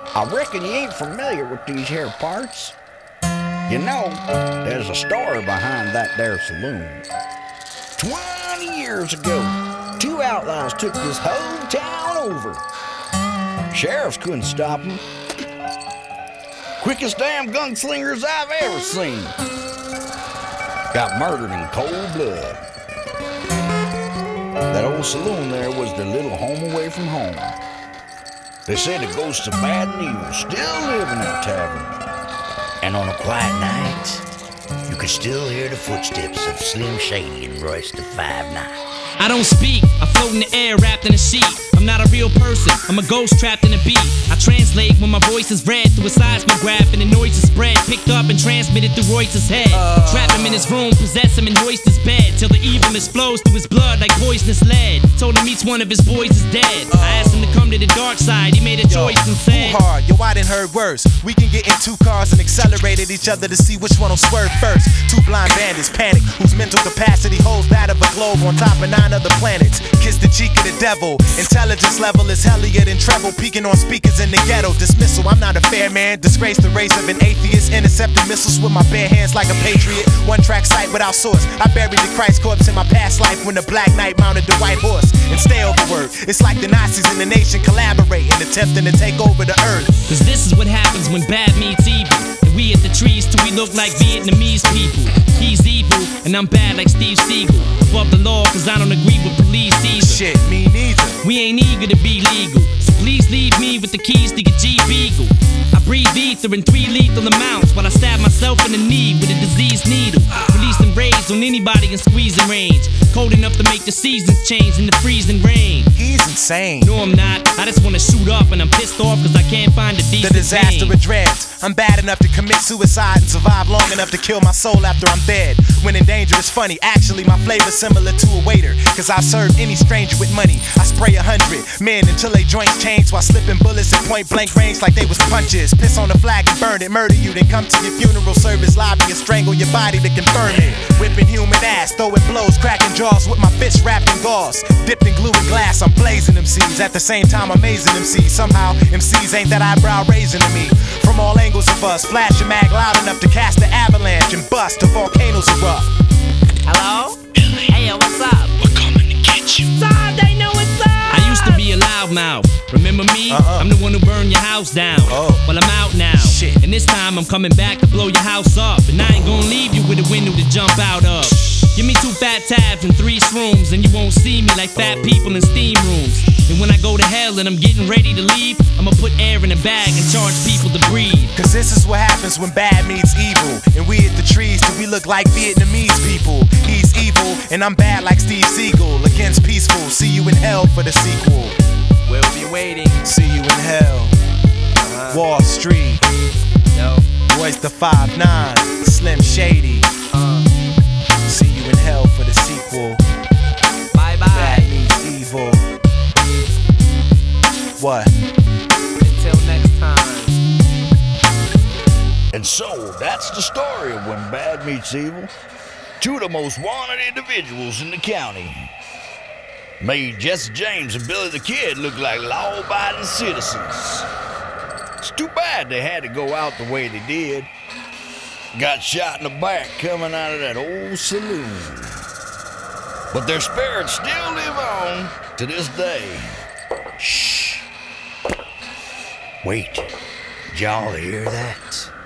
I reckon you ain't familiar with these here parts. You know, there's a story behind that there saloon. 20 years ago, two outlaws took this whole town over. Sheriffs couldn't stop them. Quickest damn gunslingers I've ever seen. Got murdered in cold blood. That old saloon there was their little home away from home. They say the ghosts of bad and evil still live in that tavern. And on a quiet night, you could still hear the footsteps of Slim Shady and Royce the 5'9". I don't speak, I float in the air wrapped in a sheet. I'm not a real person, I'm a ghost trapped in a beat. I translate when my voice is read through a seismograph and the noise is spread, picked up and transmitted through Royce's head. Trap him in his room, possess him and hoist his bed till the evilness flows through his blood like poisonous lead. Told him each one of his boys is dead. I asked him to come to the dark side, he made a choice and said, too hard, yo, I done heard worse. We can get in two cars and accelerate at each other to see which one will swerve first. Two blind bandits panic, whose mental capacity holds that of a globe on top of 9 other planets. Kiss the cheek of the devil, intelligence level is hellier than treble, peeking on speakers in the ghetto. Dismissal, I'm not a fair man, disgrace the race of an atheist. Intercepting missiles with my bare hands like a patriot. One track sight without source, I buried the Christ corpse in my past life when the Black Knight mounted the white horse. And stay overword, it's like the Nazis in the nation collaborating, attempting to take over the earth. Cause this is what happens when bad meets evil. And we at the trees till we look like Vietnamese people. He's evil, and I'm bad like Steve Seagal. Above the law, cause I don't agree with police either. Shit, me neither. We ain't eager to be legal, so please leave me with the keys to your Jeep Eagle. I breathe ether in 3 lethal amounts while I stab myself in the knee with a diseased needle. Releasing rage on anybody in squeezing range. Cold enough to make the seasons change in the freezing rain. He's insane. No, I'm not. I just wanna shoot up and I'm pissed off cause I can't find a decent The disaster vein. of dreads. I'm bad enough to commit suicide and survive long enough to kill my soul after I'm dead. When in danger it's funny, actually my flavor's similar to a waiter, cause I've served any stranger with money. I spray 100 men until they joints change while slipping bullets at point blank range like they was punches. Piss on the flag and burn it, murder you, then come to your funeral service lobby and strangle your body to confirm it. Whipping human ass, throwing blows, cracking jaws with my fists wrapped in gauze. Dipped in glue and glass, I'm blazing MCs. At the same time amazing MCs. Somehow MCs ain't that eyebrow raising to me. From all angles of us, flash a mag loud enough to cast the avalanche and bust the volcanoes erupt. Hello? Hey, yo, what's up? We're coming to get you. Todd, they know what's up! I used to be a loudmouth. Remember me? I'm the one who burned your house down. Well, I'm out now. Shit. And this time I'm coming back to blow your house up. And I ain't gonna leave you with a window to jump out of. Give me 2 fat tabs and 3 shrooms, and you won't see me like fat people in steam rooms. And when I go to hell and I'm getting ready to leave, I'ma put air in a bag and charge people to breathe. Cause this is what happens when bad meets evil. And we hit the trees till we look like Vietnamese people. He's evil, and I'm bad like Steve Seagal. Against peaceful, see you in hell for the sequel. We'll be waiting. See you in hell. Wall Street. Yo. Royce the 5'9", Slim Shady. See you in hell for the sequel. Bye bye. Bad meets evil. What? Until next time. And so, that's the story of when bad meets evil. 2 of the most wanted individuals in the county. Made Jesse James and Billy the Kid look like law-abiding citizens. It's too bad they had to go out the way they did. Got shot in the back coming out of that old saloon. But their spirits still live on to this day. Shh. Wait, did y'all hear that?